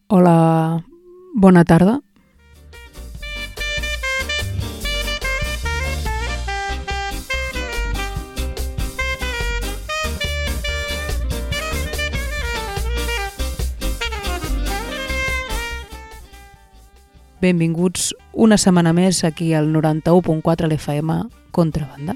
Hola, bona tarda. Benvinguts una setmana més aquí al 91.4 l'FM Contrabanda.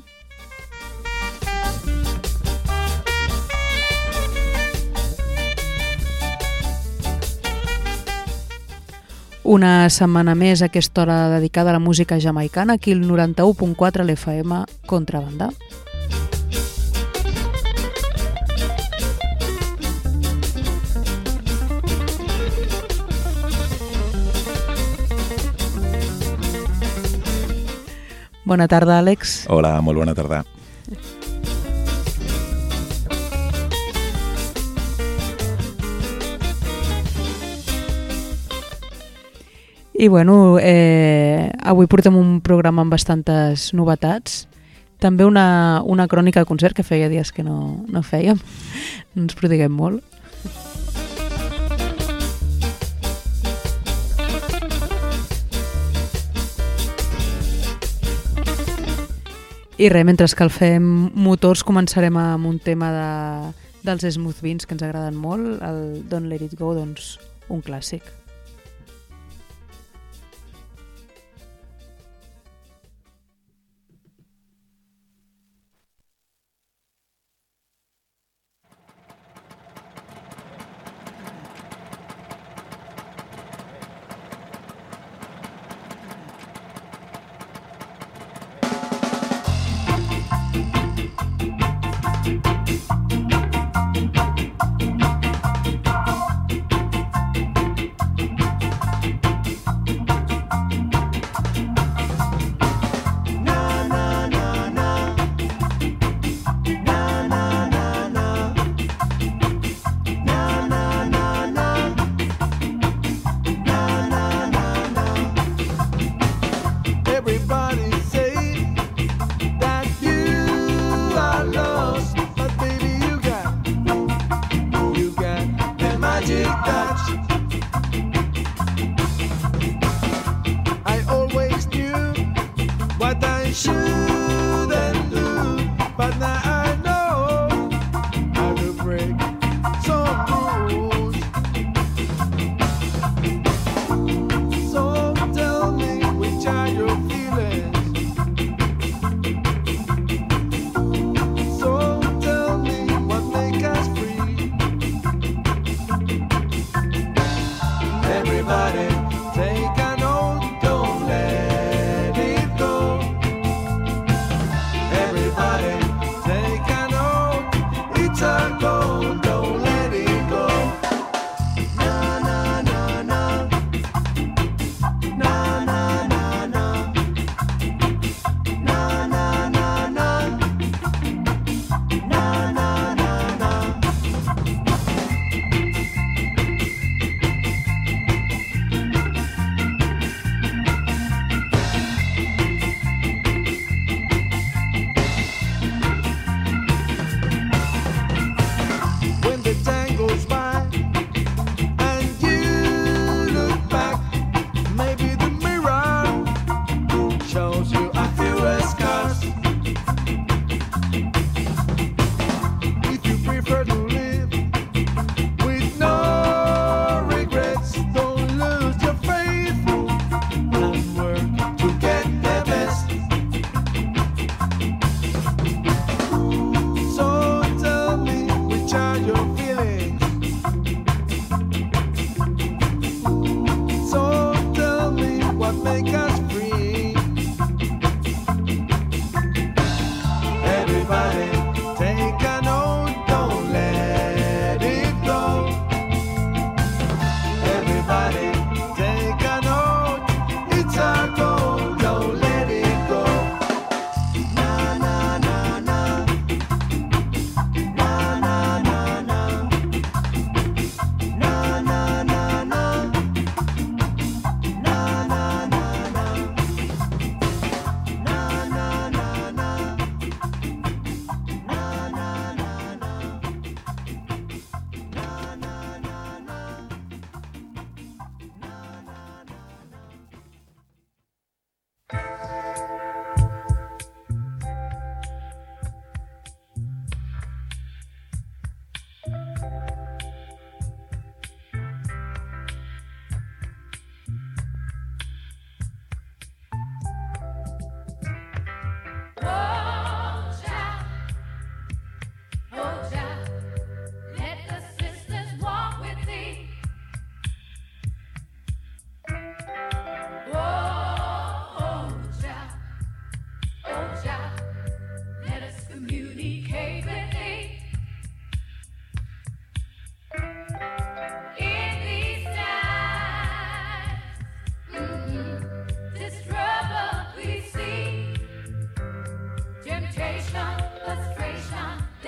Una setmana més a aquesta hora dedicada a la música jamaicana aquí al 91.4 l'FM Contrabanda. Bona tarda, Àlex. Hola, molt bona tarda. I bueno, avui portem un programa amb bastantes novetats. També una crònica de concert que feia dies que no fèiem. No ens prodiguem molt. I res, mentre escalfem motors començarem amb un tema dels Smooth Beans que ens agraden molt, el Don't Let It Go, doncs un clàssic. Everybody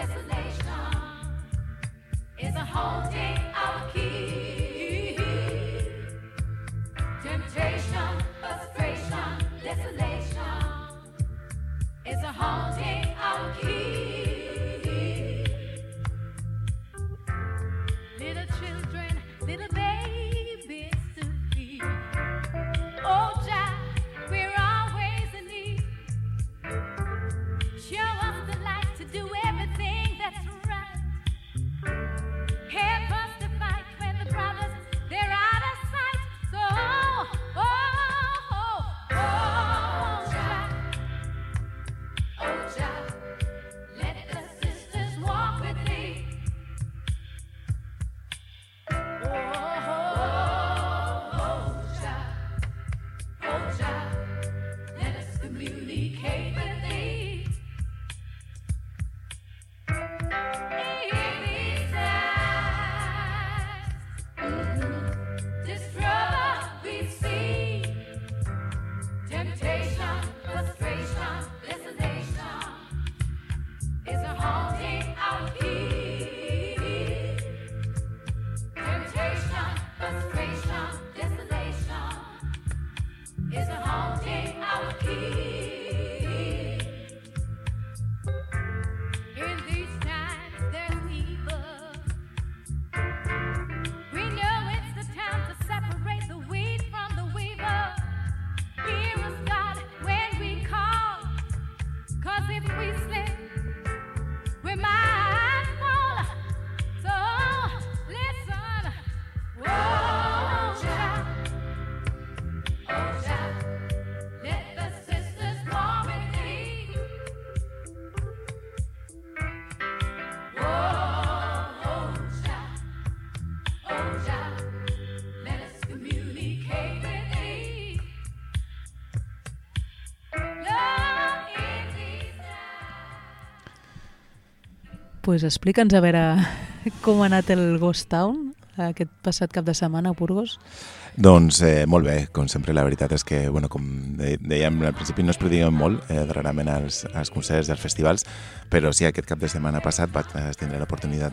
Pues explica'ns a veure com ha anat el Ghost Town aquest passat cap de setmana a Burgos. Doncs molt bé, com sempre. La veritat és que, bueno, com dèiem al principi, no es prodiguem molt darrerament als concerts i als festivals, però sí, aquest cap de setmana passat vaig tindre l'oportunitat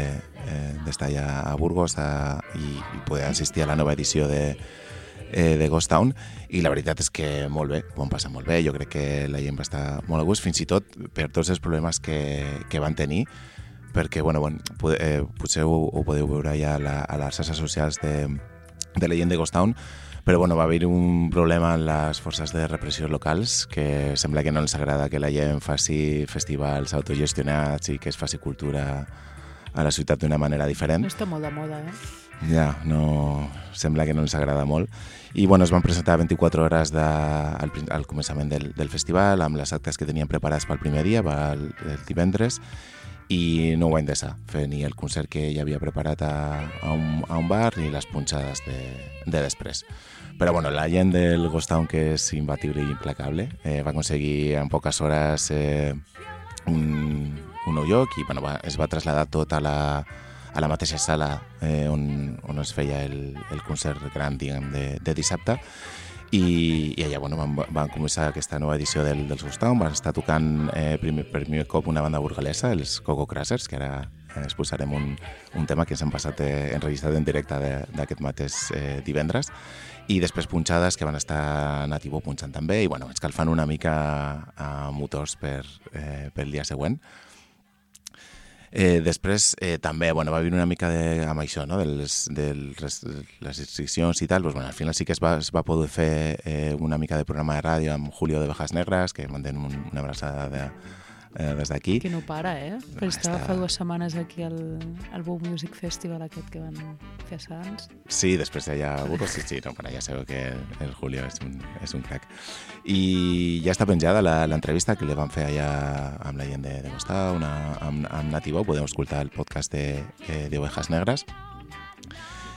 d'estar allà a Burgos i poder assistir a la nova edició de Ghost Town, i la veritat és que molt bé, ho vam passar molt bé. Jo crec que la gent va estar molt a gust, fins i tot per tots els problemes que van tenir, perquè potser ho podeu veure ja a les xarxes socials de la gent de Ghost Town, però va haver un problema en les forces de repressió locals, que sembla que no ens agrada que la gent faci festivals autogestionats i que es faci cultura a la ciutat d'una manera diferent. No està molt de moda, Ja, no, sembla que no ens agrada molt. I es van presentar 24 hores al començament del festival, amb les actes que tenien preparats pel primer dia, el divendres, i no ho van deixar fer ni el concert que ja havia preparat a un bar ni les punxades de després. Però la gent del Ghost Town, que és imbatible i implacable, va aconseguir en poques hores un nou lloc i es va traslladar tot a la mateixa sala on es feia el concert gran, diguem, de dissabte, i allà van començar aquesta nova edició del Ghost Town. Van estar tocant per primer cop una banda burgalesa, els Coco Crassers, que ara es posarem un tema que s'han passat enregistrat en directe d'aquest mateix divendres, i després punxades que van estar Nativo punxant també, i escalfant una mica a motors pel dia següent. Després també va haver una mica amb això, no? de les restriccions i tal, al final sí que es va poder fer una mica de programa de ràdio amb Julio de Ovejas Negras, que mandem una abraçada des d'aquí. Que no para, Però estava fa 2 setmanes aquí al Boom Music Festival aquest que van fer a Sants. Sí, després d'allà a Burgos, sí, ja sabeu que el Julio és un crack. I ja està penjada l'entrevista que li van fer allà amb la gent de Ghost Town, amb Nativo. Podeu escoltar el podcast de Ovejas Negras.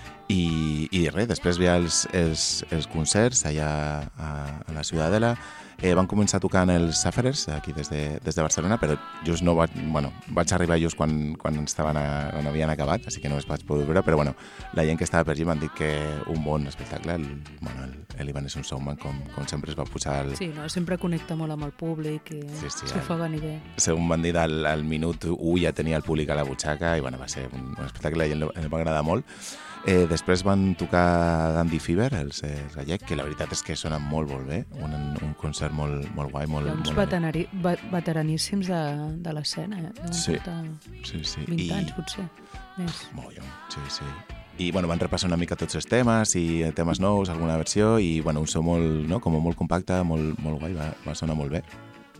I res, després hi ha els concerts allà a la Ciudadela. Van començar tocant els Sufferers, aquí des de Barcelona, però just no vaig arribar just quan quan havien acabat, així que no els vaig poder veure, però bueno, la gent que estava per allí m'han dit que un bon espectacle, l'Ivan és un showman, com sempre es va posar... Sí, no, sempre connecta molt amb el públic i s'ho fa venir bé. Segons van dir, al minut 1 ja tenia el públic a la butxaca i bueno, va ser un espectacle, la gent li va agradar molt. Després van tocar Dandy Fever, els gallec, que la veritat és que sonen molt bé, un concert molt guai, molt... Uns veteraníssims de l'escena, Sí. 20 anys, potser, més. Molt bé, sí. I bueno, van repassar una mica tots els temes i temes nous, alguna versió, i bueno, un so molt, no? Com molt compacte, molt guai, va sonar molt bé.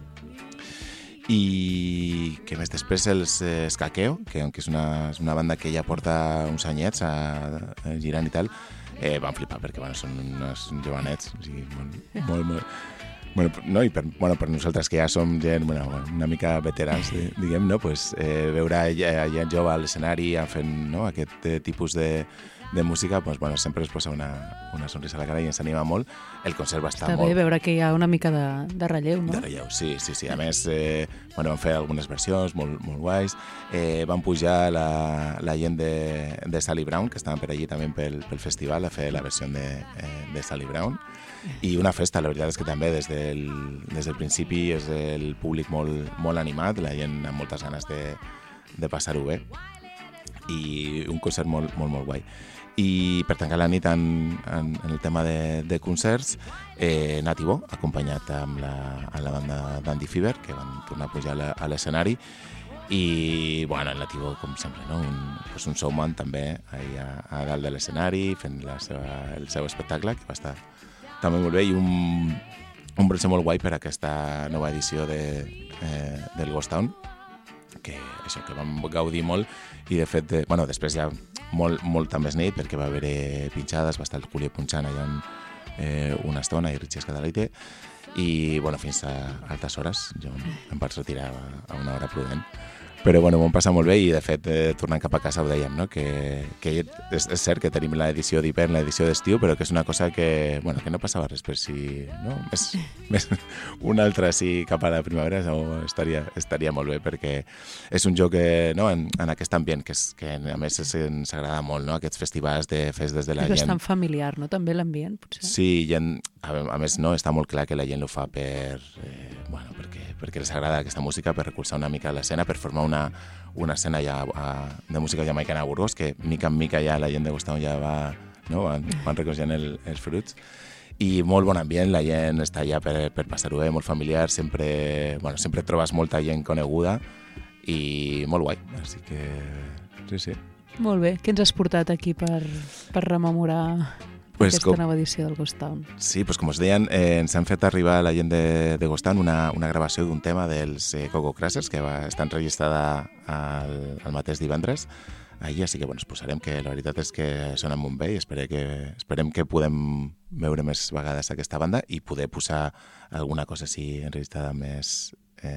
I que més després els Skakeo, que és una banda que ja porta uns anyets girant i tal, van flipar perquè bueno, són uns jovenets, o sigui, molt... Bueno, i per nosaltres que ja som gent una mica veterans, diguem, no? Pues, veure gent jove a l'escenari fent aquest tipus de música, pues, bueno, sempre es posa una sonrisa a la cara i ens anima molt. El concert va estar molt... Està bé veure que hi ha una mica de relleu, no? De relleu, sí. A més, van fer algunes versions molt guais. Van pujar la gent de Sally Brown, que estaven per allí també pel festival, a fer la versió de Sally Brown. I una festa, la veritat és que també des del principi és el públic molt animat, la gent amb moltes ganes de passar-ho bé. I un concert molt guai. I per tancar la nit en el tema de concerts, Nativo, acompanyat amb la banda Dandy Fever, que van tornar a pujar a l'escenari, i bueno, el Nativo, com sempre, no? un showman també a dalt de l'escenari, fent el seu espectacle, que va estar també molt bé, i un bronze molt guai per aquesta nova edició del Ghost Town, que vam gaudir molt, i de fet, després ja molta més nit, perquè va haver pinxades, va estar el Julio punxant allà una estona, i Richie Escadalaite, i fins a altes hores, jo em vaig retirar a una hora prudent. Però m'ho vam passar molt bé i, de fet, tornant cap a casa ho dèiem, no? Que és cert que tenim l'edició d'hivern, l'edició d'estiu, però que és una cosa que no passava res, per si no? més una altra així cap a la primavera estaria molt bé, perquè és un joc en aquest ambient que a més ens agrada molt, no? Aquests festivals de festes de la gent. És bastant familiar, no? També l'ambient, potser. Sí, a més està molt clar que la gent ho fa perquè els agrada aquesta música, per recolzar una mica l'escena, per formar una escena ja de música jamaicana a Burgos, que mica en mica ja la gent de Ghost Town ja van recollint els fruits. I molt bon ambient, la gent està allà per passar-ho bé, molt familiar, sempre trobes molta gent coneguda i molt guai, així que sí. Molt bé, què ens has portat aquí per rememorar aquesta nova edició del Ghost Town? Sí, com us deien, ens han fet arribar a la gent de Ghost Town una gravació d'un tema dels Coco Crackers, que està enregistrada el mateix divendres. Així que es posarem, que la veritat és que sona molt bé i esperem que podem veure més vegades aquesta banda i poder posar alguna cosa així enregistrada més,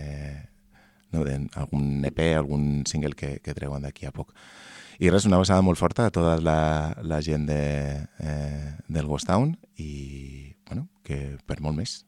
algun EP, algun single que treuen d'aquí a poc. I res, una abraçada molt forta a tota la gent del Ghost Town i que per molt més.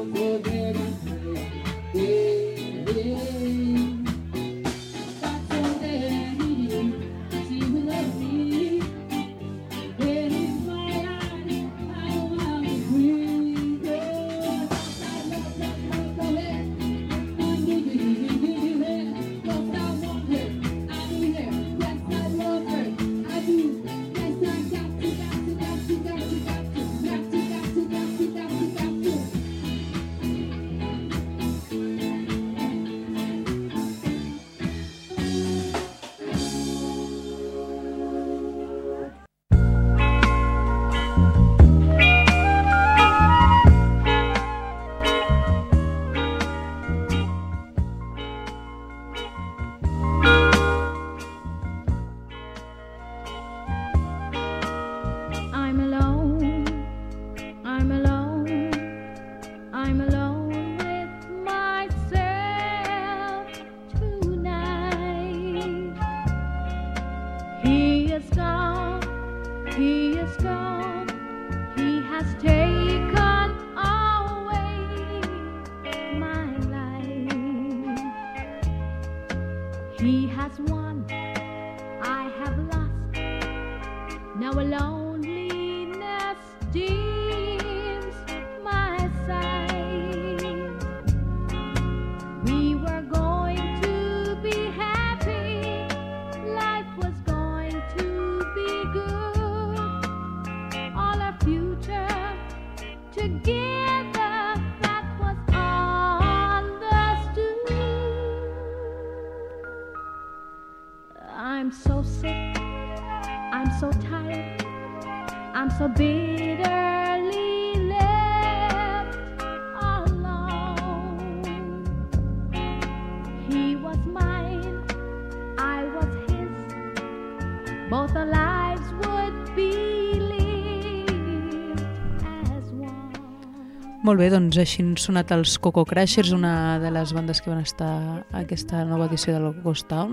Molt bé, doncs així han sonat els Coco Crashers, una de les bandes que van estar a aquesta nova edició de Ghost Town.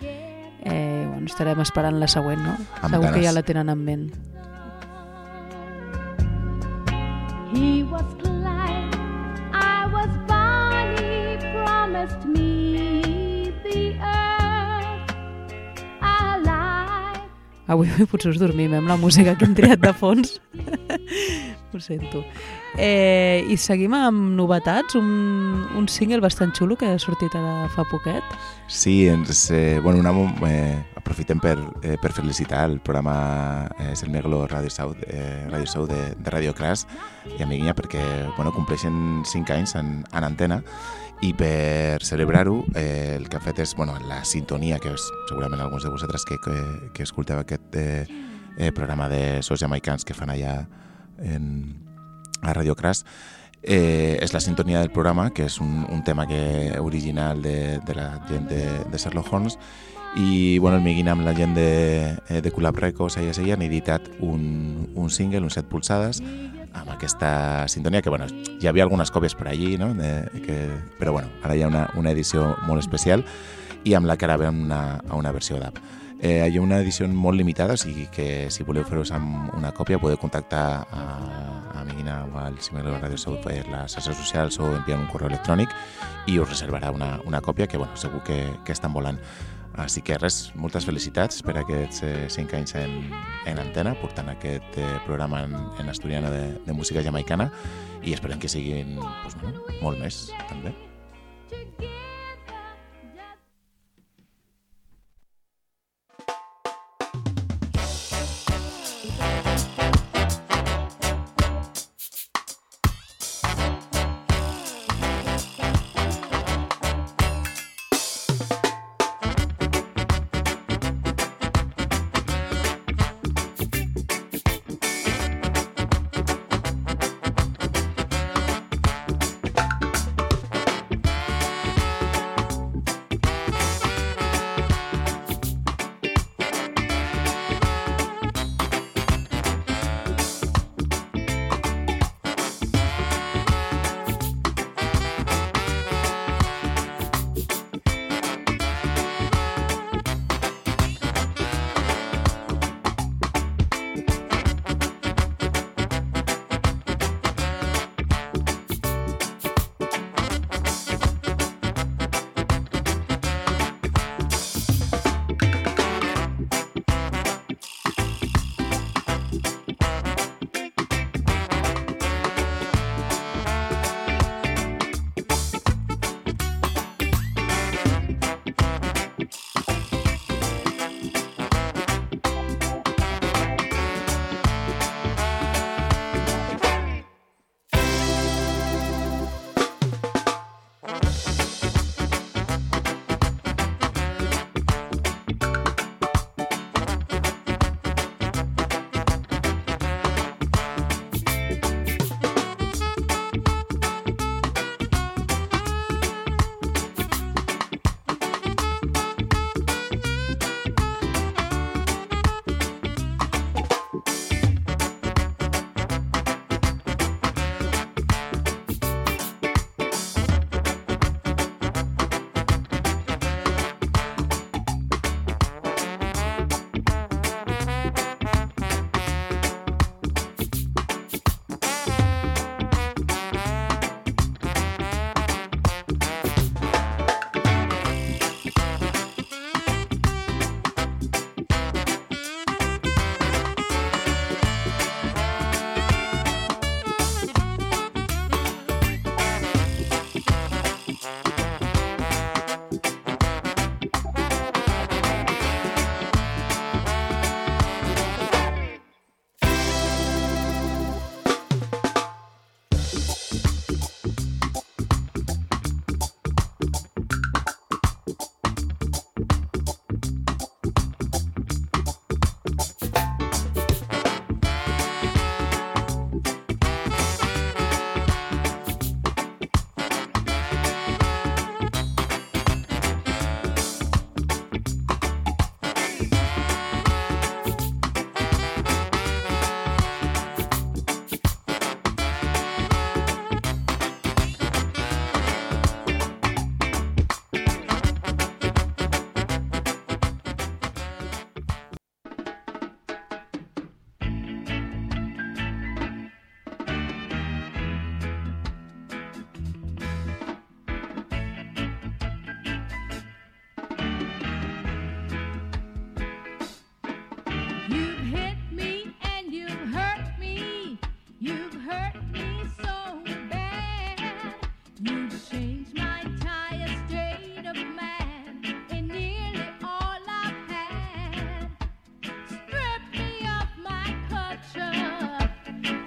Bueno, estarem esperant la següent, no? Segur que ja la tenen en ment. He was polite, I was funny, promised me the earth alive. Avui potser us dormim amb la música que hem triat de fons. Ho sento. I seguim amb novetats, un single bastant xulo que ha sortit ara fa poquet. Sí, aprofitem per felicitar el programa És el Meglo Radio Show de Radio Crash i Amiguinya perquè compleixen 5 anys en antena i per celebrar-ho el que ha fet és la sintonia que és segurament alguns de vosaltres que escolteu aquest programa de sos jamaicans que fan allà a Radio Crash. És la sintonia del programa, que és un tema original de la gent de Sherlock Holmes, i el Miguin amb la gent de Culap Records han editat un single, un 7 polsades, amb aquesta sintonia, que hi havia algunes còpies per allí, no? Però ara hi ha una edició molt especial i amb la que ara veiem una versió d'app. Hi ha una edició molt limitada, o sigui que si voleu fer-vos amb una còpia podeu contactar a Miguina o al Simelo Radio Show per les xarxes socials o enviant un correu electrònic i us reservarà una còpia que segur que estan volant. Així que res, moltes felicitats per aquests 5 anys en antena, portant aquest programa en asturiana de música jamaicana i esperem que siguin molt més també.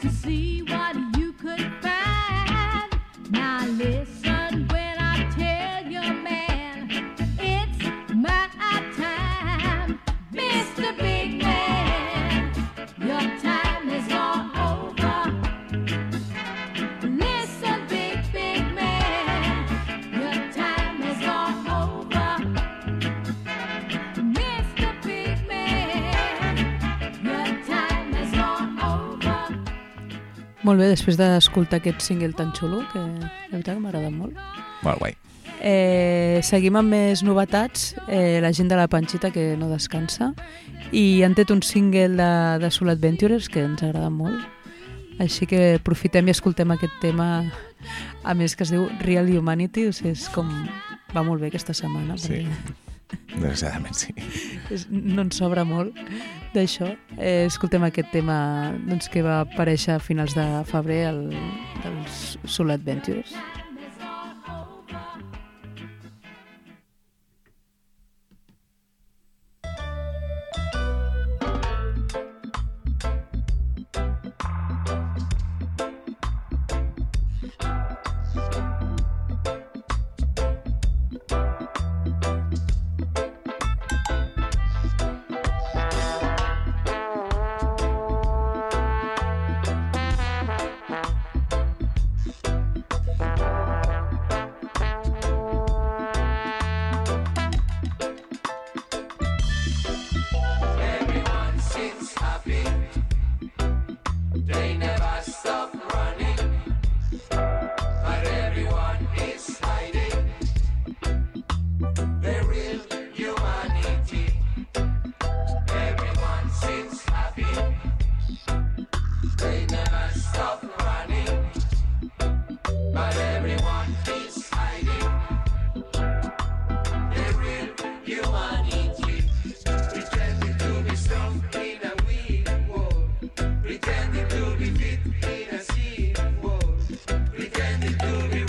to see what you could find. Now listen when I tell you, man, it's my time, Mr. Big Man. Your time is all over. Listen, big man, your time is all over. Mr. Big Man, your time is all over. Molt bé, després d'escoltar aquest single tan xulo, que la veritat que m'ha agradat molt. Molt guai. Seguim amb més novetats, la gent de la Panxita que no descansa, i han tret un single de Soul Adventurers que ens agrada molt, així que aprofitem i escoltem aquest tema, a més que es diu Real Humanity, o sigui, és com... va molt bé aquesta setmana. Sí, perquè desgraciadament sí. no ens sobra molt d'això. Escoltem aquest tema doncs, que va aparèixer a finals de febrer dels Soul Adventurers. Pretending to be fit in a scene world, pretending to be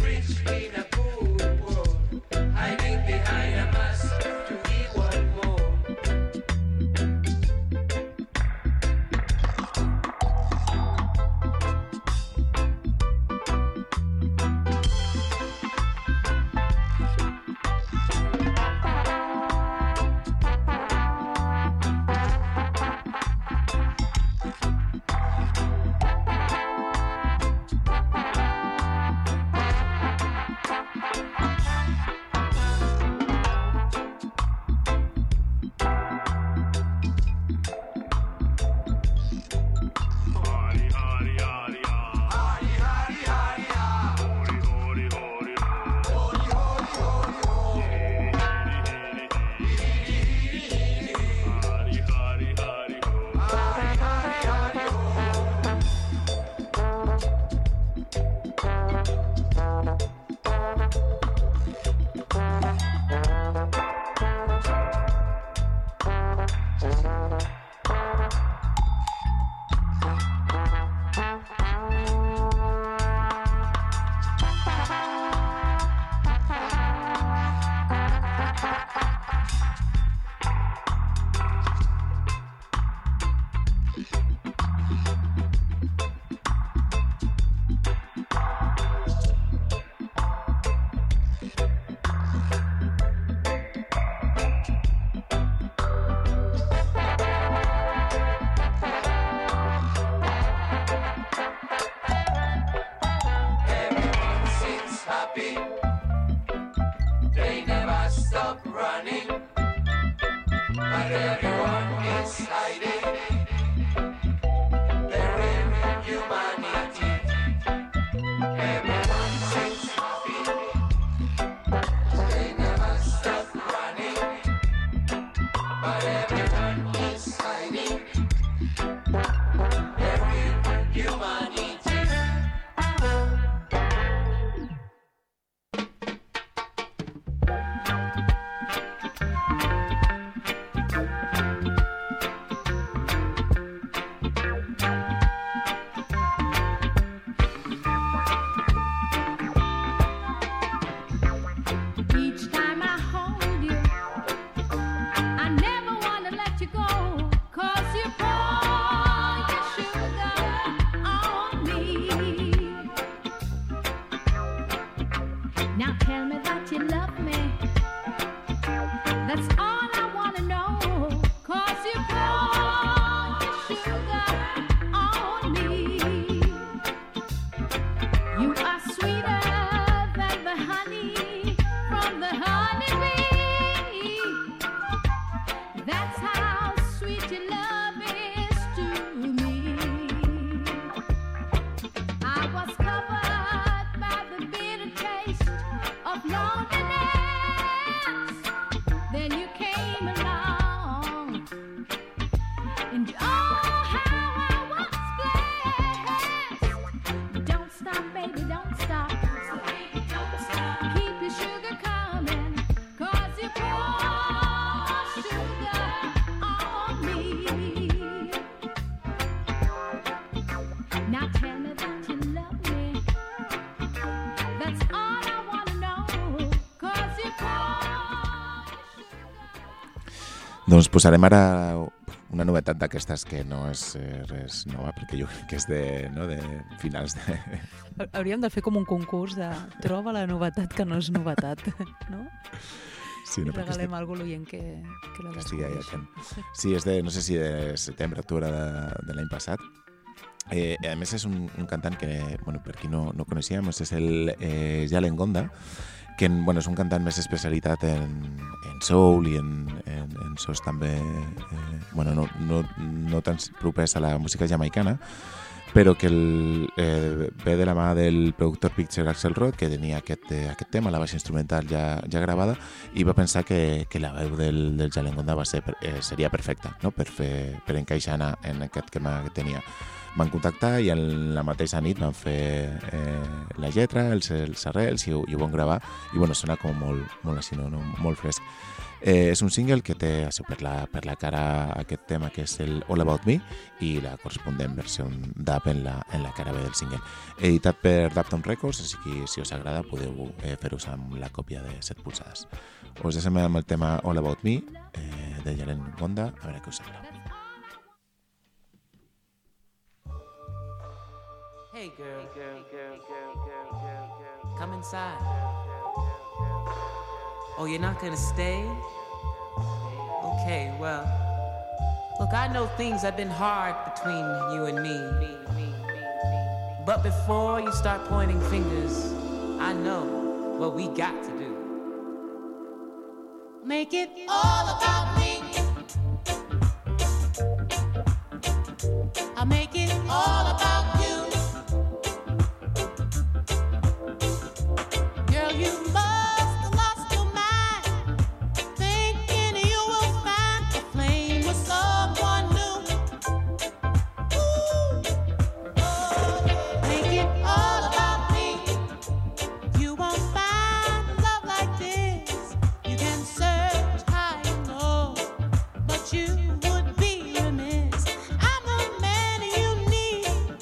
Now tell me that you love me. That's all I wanna know. 'Cause you pour your sugar on me. You are sweeter than the honey from the honeybee. That's how sweet your love is to me. I was covered by the bitter taste of loneliness. Then you came along, and oh, how I was blessed. Don't stop, baby, don't stop. Keep your sugar coming, 'cause you pour sugar on me. Now tell me that you love me. That's all I wanna know. 'Cause you pour sugar. Doncs posarem ara una novetat d'aquestes que no és res nova, perquè jo crec que és de finals de... Hauríem de fer com un concurs de troba la novetat que no és novetat, no? Sí, I no, perquè regalem alguna cosa l'oient que la estigui ahí descobreix. atent. Sí, és de, no sé si de setembre, octubre de l'any passat. A més, és un cantant que, bueno, per qui no coneixíem, és el Jalen Gonda, que és un cantant més especialitat en soul i en sos també, no tan propers a la música jamaicana, però que ve de la mà del productor Picture Axel Rod, que tenia aquest tema, la baixa instrumental ja gravada, i va pensar que la veu del Jalen Gonda seria perfecta, no? per encaixar en aquest tema que tenia. Van contactar i en la mateixa nit van fer la lletra, els arrels i ho van gravar, i sona com molt així, no? Molt fresc. És un single que té per la cara aquest tema que és el All About Me i la corresponent versió d'Up en la cara B del single. Editat per Dapton Records, així que si us agrada podeu fer-vos amb la còpia de 7 polzades. Us deixem amb el tema All About Me de Jalen Gonda, a veure què us sembla. Hey girl, come inside. Oh, you're not gonna stay? Okay, well, look, I know things have been hard between you and me. But before you start pointing fingers, I know what we got to do. Make it all about me. I'll make it all about you. Girl, you must have lost your mind, thinking you will find a flame with someone new. Ooh. Oh, yeah. Make it all about me. You won't find love like this. You can search high and low, but you would be remiss. I'm the man you need.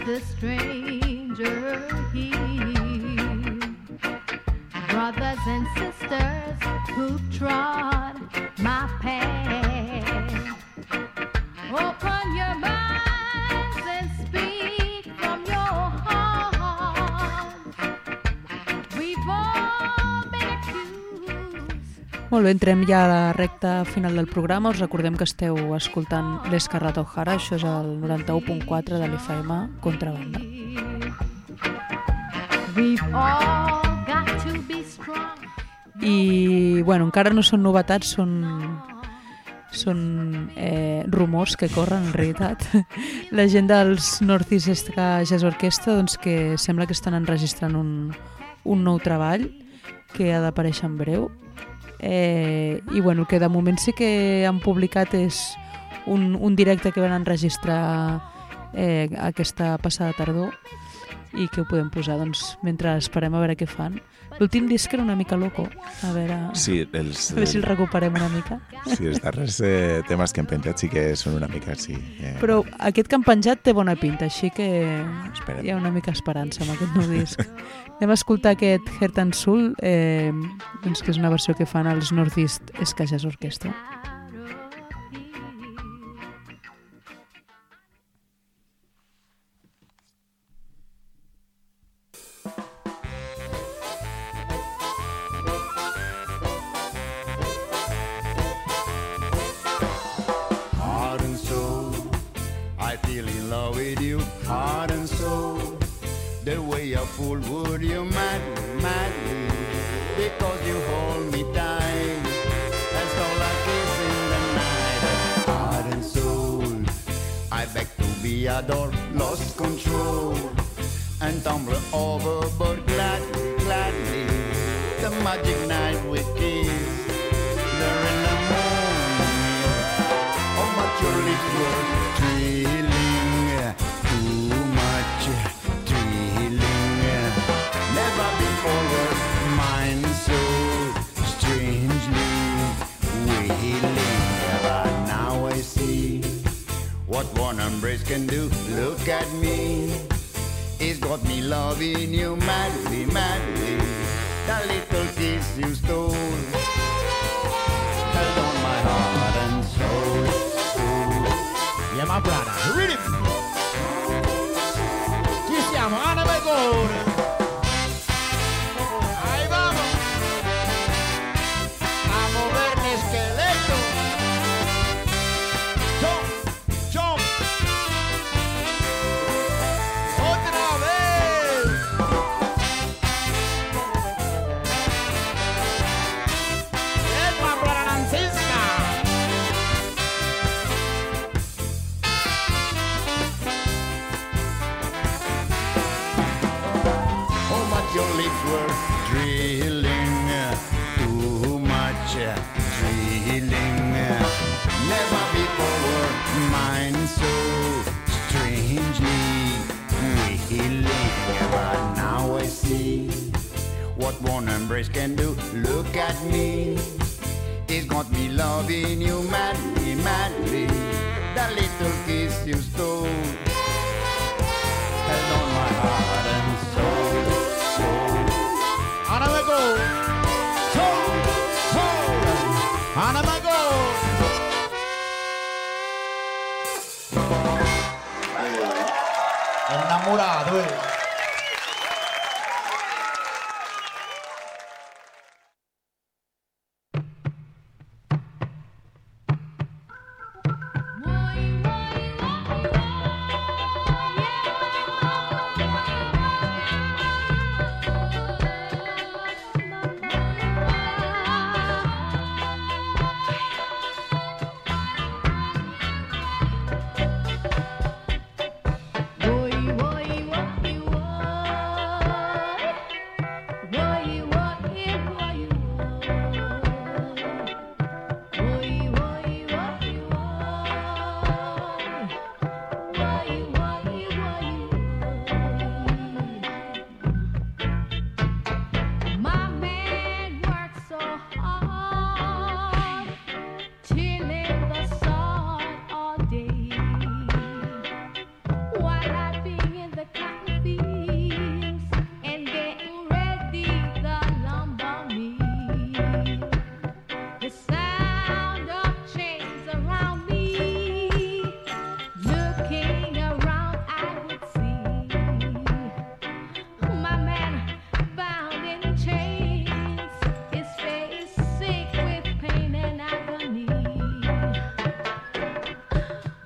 the stranger here. Brothers and sisters who've trod my path, open your minds and speak from your hearts. We've all been accused. Molt bé, entrem ja a la recta final del programa. Us recordem que esteu escoltant l'Escarrat O'Hara, això és el 91.4 de l'FM Contrabanda. We've all got to be strong. I, bueno, encara no són novetats, són rumors que corren en realitat. La gent dels Northeast Ska Jazz Orchestra, doncs, que sembla que estan enregistrant un nou treball que ha d'aparèixer en breu. I bueno, el que de moment sí que han publicat és un directe que van enregistrar aquesta passada tardor i que ho podem posar, doncs, mentre esperem a veure què fan. L'últim disc era una mica loco, a veure, Sí, a veure si el recuperem una mica. sí, els darrers temes que hem penjat sí que són una mica, sí. Però aquest que han penjat té bona pinta, així que Esperem. hi ha una mica esperança amb aquest nou disc. Anem a escoltar aquest Heart and Soul, doncs que és una versió que fan els Northeast Ska Jazz Orchestra. Heart and soul, I feel in love with you. Heart and soul, the way you fool would you madly, madly, because you hold me tight and stole a kiss in the night. Heart and soul, I beg to be adored, lost control and tumble overboard gladly, gladly. The magic night we kiss, there in the morning. Oh, but your lips were thrilling, too much thrilling. Never before were mine so strangely willing. But now I see what one embrace can do. Look at me, it's got me loving you madly, madly. The little kiss you stole held on my heart and soul, soul. Yeah, my brother, read it. Ci siamo, Anna Begone. Ahí vamos. A mover el esqueleto. Jump, jump. Otra vez. Es my brother and sister. Oh, but your lips were drilling, too much drilling. Never before were mine so strangely willing. But now I see what one embrace can do. Look at me, it's got me loving you madly, madly. The little kiss you stole held on my heart and soul, soul. Anna Begone. Soul, soul. Anna Begone. Ennamorato, Woy, woy, woy, woy.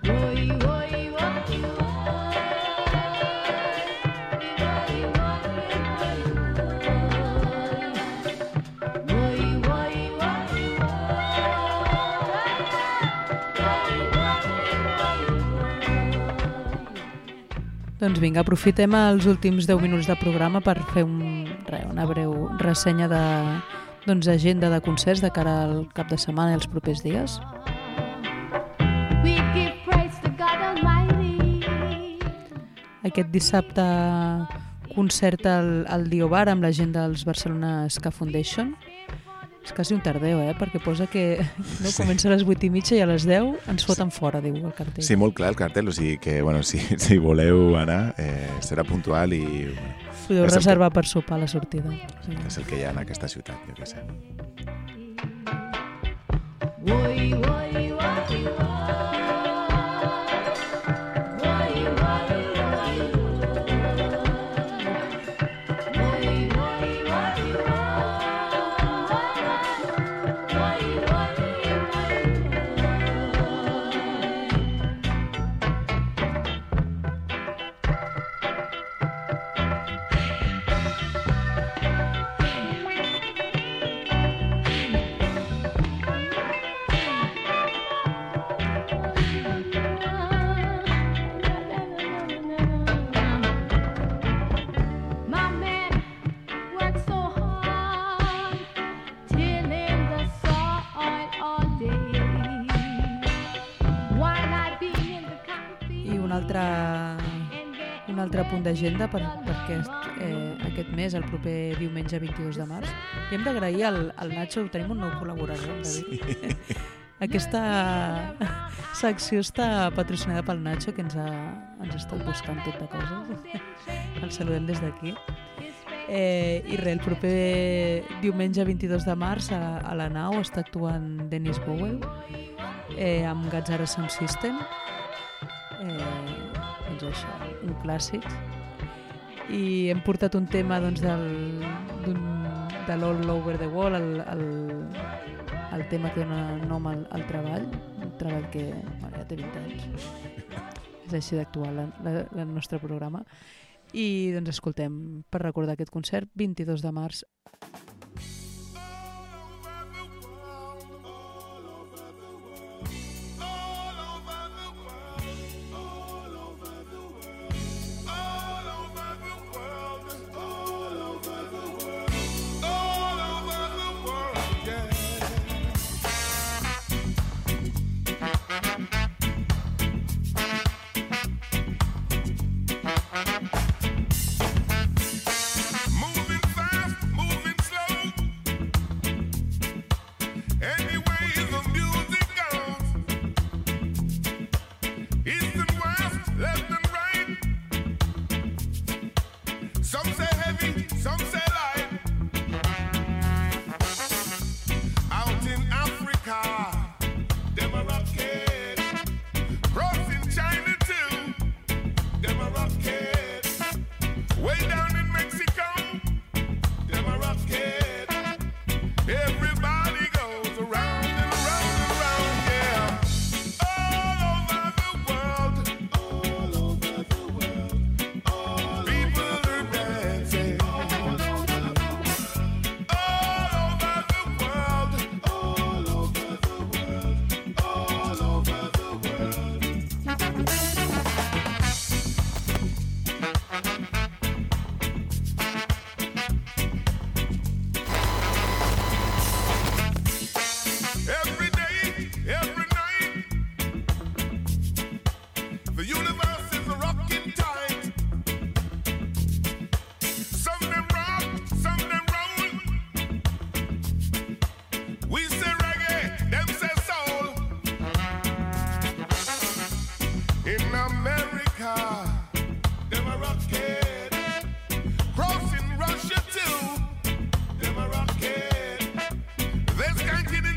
Doncs vinga, aprofitem els últims 10 minuts de programa per fer una breu ressenya d'agenda de concerts de cara al cap de setmana i els propers dies. We give praise to God Almighty. Aquest dissabte concert al Diobar amb la gent dels Barcelona Ska Foundation. És quasi un tardeu, perquè posa que no comença a les 8:30 i a les 10 ens foten fora, diu el cartell. Sí, molt clar el cartell, o sigui que bueno, si voleu anar serà puntual i... Bueno, podeu reservar per sopar a la sortida. Sí. És el que hi ha en aquesta ciutat, jo què sé. Oi, oi, oi, oi. Un altre punt d'agenda perquè aquest mes, el proper diumenge 22 de març, li hem d'agrair al Nacho, tenim un nou col·laborador, David. Sí. Aquesta secció està patrocinada pel Nacho, que ens ha estat buscant tot de coses. El saludem des d'aquí. I res, el proper diumenge 22 de març a la Nau està actuant Dennis Bowell amb Gazzara Sound System. Doncs això, un clàssic. I hem portat un tema doncs, de l'All Over the Wall, el tema que dona nom al treball, un treball que ja té 20 anys. És així d'actual el nostre programa. I doncs escoltem, per recordar aquest concert, 22 de març.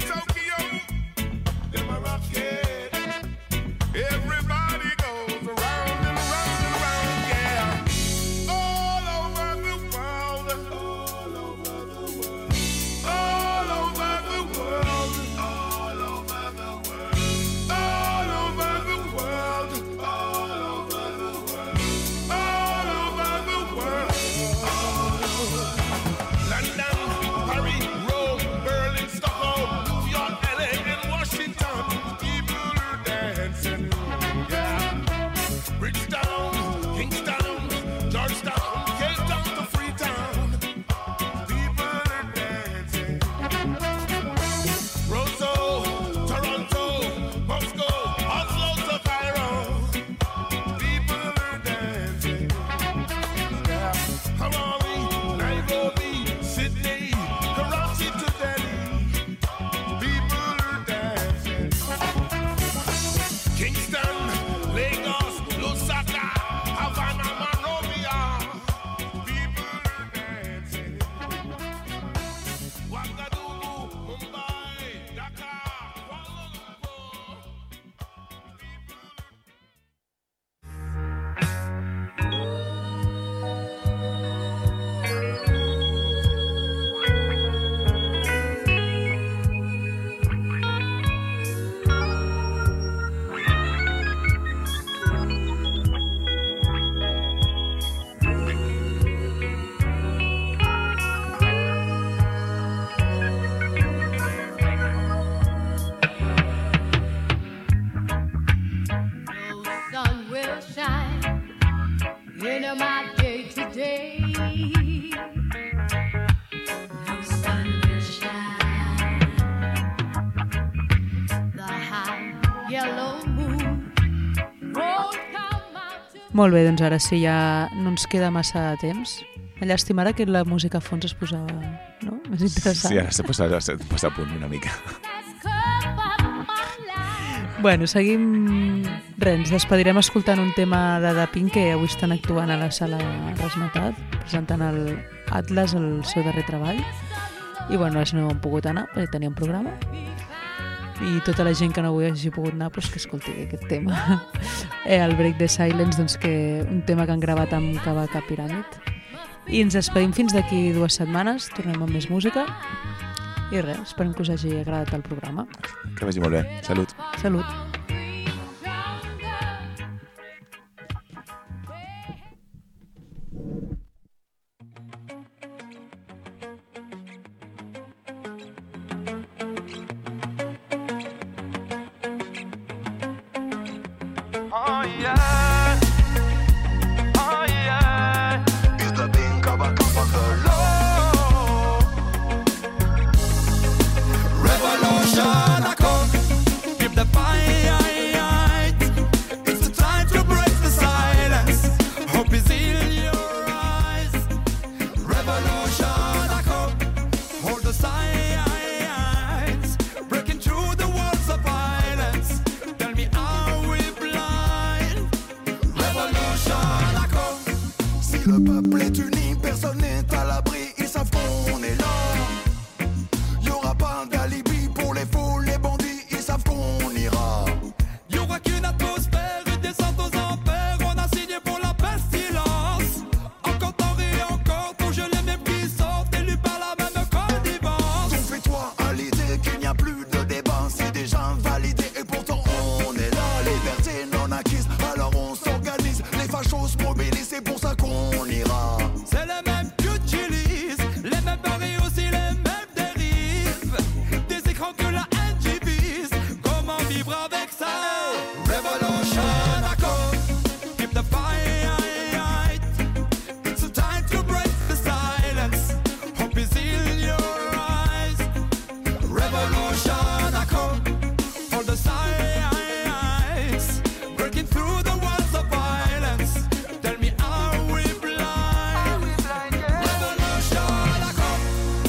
Everybody goes around. Bridgetown, Kingston, Georgetown, Cape Town to Freetown. People are dancing. Roseau, Toronto, Moscow, Oslo to Cairo. People are dancing. Harare, Nairobi, Sydney, Karachi to Delhi. People are dancing. Kingston, Lagos, Lusaka, Havana, Monrovia. People are dancing. Ouagadougou, Mumbai, Dakar, Kuala Lumpur. The sun will shine in my day to day. The sun will shine. The high yellow moon won't come out to Molt bé, doncs ara sí, ja no ens queda massa temps. Una llàstima ara que la música a fons es posava, no? Més interessant. Sí, ara se posa a punt una mica. cover my life. Bueno, seguim... Res, ens despedirem escoltant un tema de Da Pink que avui estan actuant a la sala Rasmatat, presentant el Atlas, el seu darrer treball. I bueno, nosaltres no hem pogut anar perquè teníem programa. I tota la gent que no avui hagi pogut anar, doncs que escolti aquest tema. El Break the Silence, doncs que un tema que han gravat amb Kabaka Pyramid. I ens despedim fins d'aquí 2 setmanes, tornem amb més música. I res, esperem que us hagi agradat el programa. Que vagi molt bé. Salut. Salut. Oh yeah, oh yeah. It's the Pink Kabaka on the low. Revolution I come, keep the fight. It's the time to break the silence. Hope is in your eyes. Revolution I come, hold the signs, breaking through the walls of violence. Tell me are we blind? Revolution I come. Si le peuple est uni, personne n'est à l'abri. Ils savent qu'on est là. Y'aura pas d'alibi pour les fous, les bandits. Ils savent qu'on ira. Y'aura qu'une atmosphère, une descente aux enfers. On a signé pour la pestilence. Encore tant et encore, ton jeu les mêmes qui sortent, élus par la même connivence. Donc fais-toi à l'idée qu'il n'y a plus de débat. C'est déjà validé et pourtant on est là. Liberté non acquise, alors on s'organise. Les fachos se mobilisent, c'est pour ça qu'on ira. C'est les mêmes qui utilisent, les mêmes paris aussi, les mêmes dérives. Des écrans que la haine divise. Comment vivre avec ça? Revolution I come, keep the fight. It's a time to break the silence. Hope is in your eyes. Revolution I come, all the signs, breaking through the walls of violence. Tell me are we blind? Revolution I come.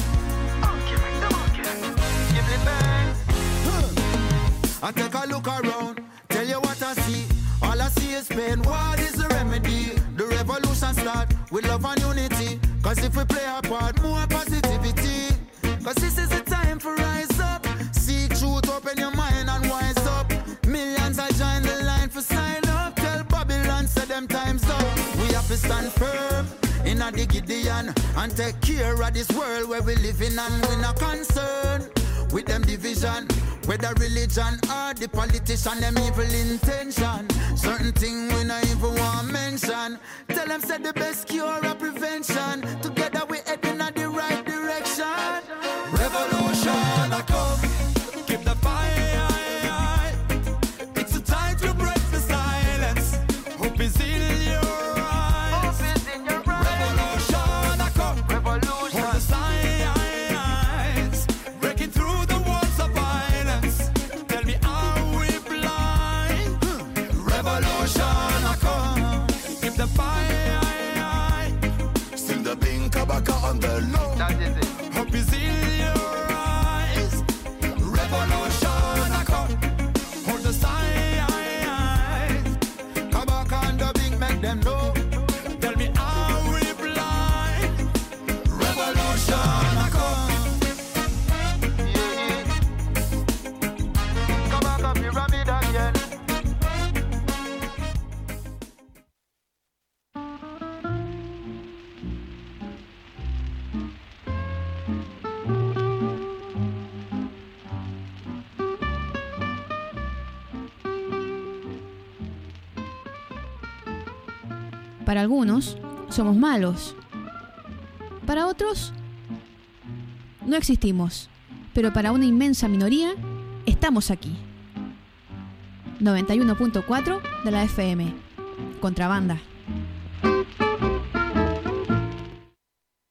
Give me thanks. I take a look around, tell you what I see. All I see is pain. What is the remedy? The revolution start with love and unity. Cause if we play our part, more positivity. Cause this is the time for rise up. Seek truth, open your mind and wise up. Millions are join the line for sign up. Tell Babylon, say them time's up. We have to stand firm in a the Gideon and take care of this world where we live in, and we not concerned with them division, whether religion or the politician, them evil intention. Certain thing we not even want mention. Tell them say the best cure or prevention. Together we head in the right direction. Revolution I come, keep the fight. It's a time to break the silence. Hope Hope is in your eyes. Revolution a come. Hold the signs. Breaking through the walls of violence. Tell me, are we blind? Revolution a come. Keep the fire. Sing the bing kabaka on the low. Hope is in your eyes. Revolution a come. Hold the signs. Kabaka on the bing, make them know. Tell me, are we blind? Revolution a come. Kabaka pyramid again. Para algunos, somos malos. Para otros, no existimos. Pero para una inmensa minoría, estamos aquí. 91.4 de la FM. Contrabanda.